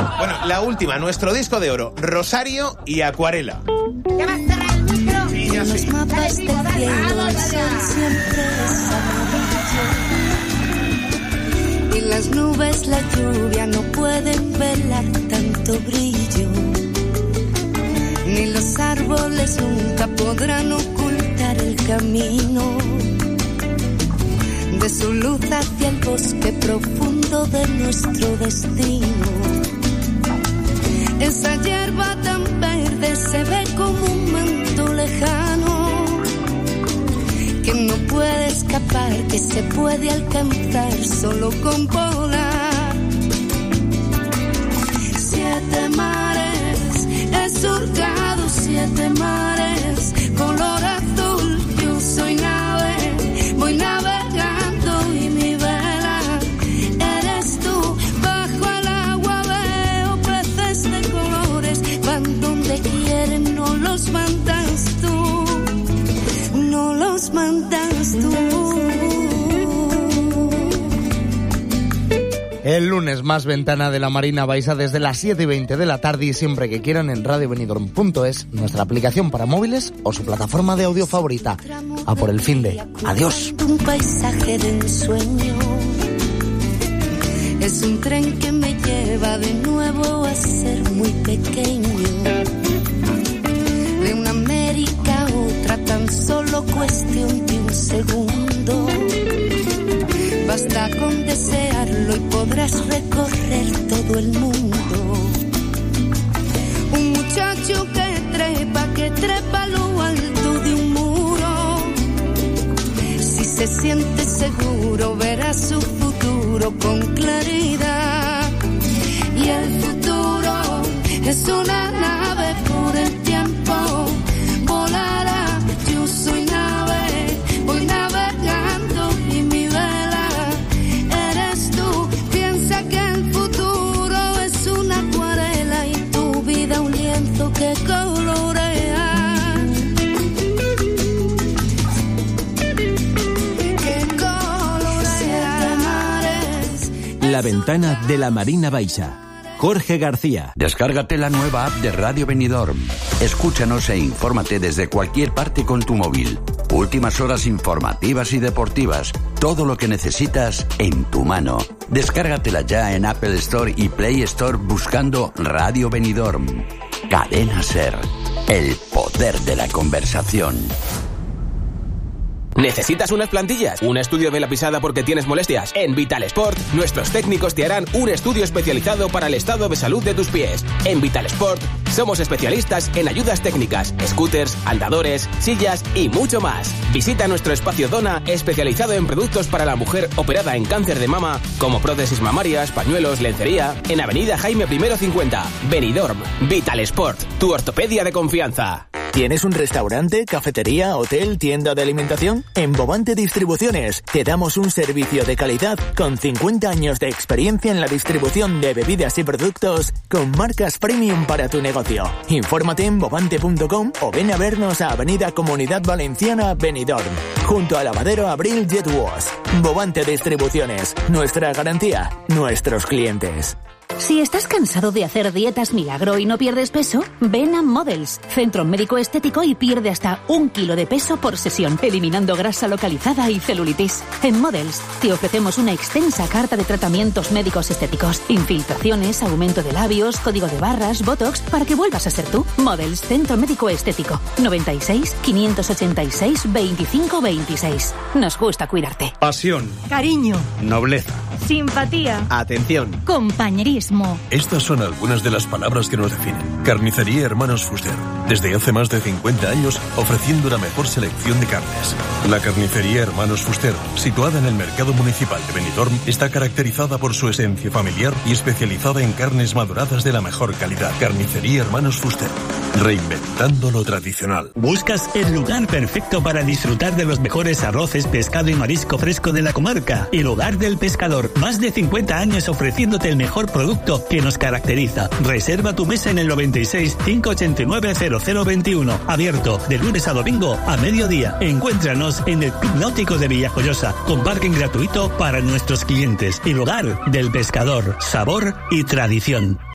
Bueno, la última, nuestro disco de oro, Rosario y Acuarela. ¿Ya vas a cerrar el micro? Sí, ya sí. Los mapas del cielo, el sol siempre es amarillo. Y las nubes, la lluvia no pueden velar tanto brillo. Ni los árboles nunca podrán ocultar el camino de su luz hacia el bosque profundo de nuestro destino. Esa hierba tan verde se ve como un manto lejano que no puede escapar, que se puede alcanzar solo con volar. 7 mares he surcado, 7 mares color azul. Yo soy nave, voy navegando y mi vela eres tú. Bajo el agua veo peces de colores, van donde quieren, no los mandas tú, no los mandas tú. El lunes más ventana de la Marina Baixa desde las 7:20 de la tarde y siempre que quieran en radiobenidorm.es, nuestra aplicación para móviles o su plataforma de audio favorita. A por el finde. Adiós. Un paisaje de ensueño. Es un tren que me lleva de nuevo a ser muy pequeño. De una América a otra tan solo cuestión de un segundo. Basta con desearlo y podrás recorrer todo el mundo. Un muchacho que trepa a lo alto de un muro. Si se siente seguro, verá su futuro con claridad. Y el futuro es una nave por el tiempo. Volará, yo soy nave, voy navegando y mi vela eres tú. Piensa que el futuro es una acuarela y tu vida un lienzo que colorea. Que colorea. La ventana de la Marina Baixa. Jorge García. Descárgate la nueva app de Radio Benidorm. Escúchanos e infórmate desde cualquier parte con tu móvil. Últimas horas informativas y deportivas. Todo lo que necesitas en tu mano. Descárgatela ya en Apple Store y Play Store buscando Radio Benidorm. Cadena SER. El poder de la conversación. ¿Necesitas unas plantillas? ¿Un estudio de la pisada porque tienes molestias? En Vital Sport, nuestros técnicos te harán un estudio especializado para el estado de salud de tus pies. En Vital Sport, somos especialistas en ayudas técnicas, scooters, andadores, sillas y mucho más. Visita nuestro espacio Dona, especializado en productos para la mujer operada en cáncer de mama, como prótesis mamarias, pañuelos, lencería, en Avenida Jaime I 50. Benidorm, Vital Sport, tu ortopedia de confianza. ¿Tienes un restaurante, cafetería, hotel, tienda de alimentación? En Bovante Distribuciones te damos un servicio de calidad con 50 años de experiencia en la distribución de bebidas y productos con marcas premium para tu negocio. Infórmate en bovante.com o ven a vernos a Avenida Comunidad Valenciana, Benidorm, junto al lavadero Abril Jet Wash. Bovante Distribuciones, nuestra garantía, nuestros clientes. Si estás cansado de hacer dietas milagro y no pierdes peso, ven a Models, centro médico estético, y pierde hasta 1 kilo de peso por sesión, eliminando grasa localizada y celulitis. En Models te ofrecemos una extensa carta de tratamientos médicos estéticos, infiltraciones, aumento de labios, código de barras, botox, para que vuelvas a ser tú. Models, centro médico estético, 96 586 25 26. Nos gusta cuidarte. Pasión. Cariño. Nobleza. Simpatía. Atención. Compañerismo. Estas son algunas de las palabras que nos definen. Carnicería Hermanos Fuster. Desde hace más de 50 años ofreciendo la mejor selección de carnes. La Carnicería Hermanos Fuster, situada en el Mercado Municipal de Benidorm, está caracterizada por su esencia familiar y especializada en carnes maduradas de la mejor calidad. Carnicería Hermanos Fuster. Reinventando lo tradicional. ¿Buscas el lugar perfecto para disfrutar de los mejores arroces, pescado y marisco fresco de la comarca? El Hogar del Pescador. Más de 50 años ofreciéndote el mejor producto que nos caracteriza. Reserva tu mesa en el 96 589 0021. Abierto de lunes a domingo a mediodía. Encuéntranos en el Club Náutico de Villajoyosa, con parking gratuito para nuestros clientes. El Hogar del Pescador. Sabor y tradición.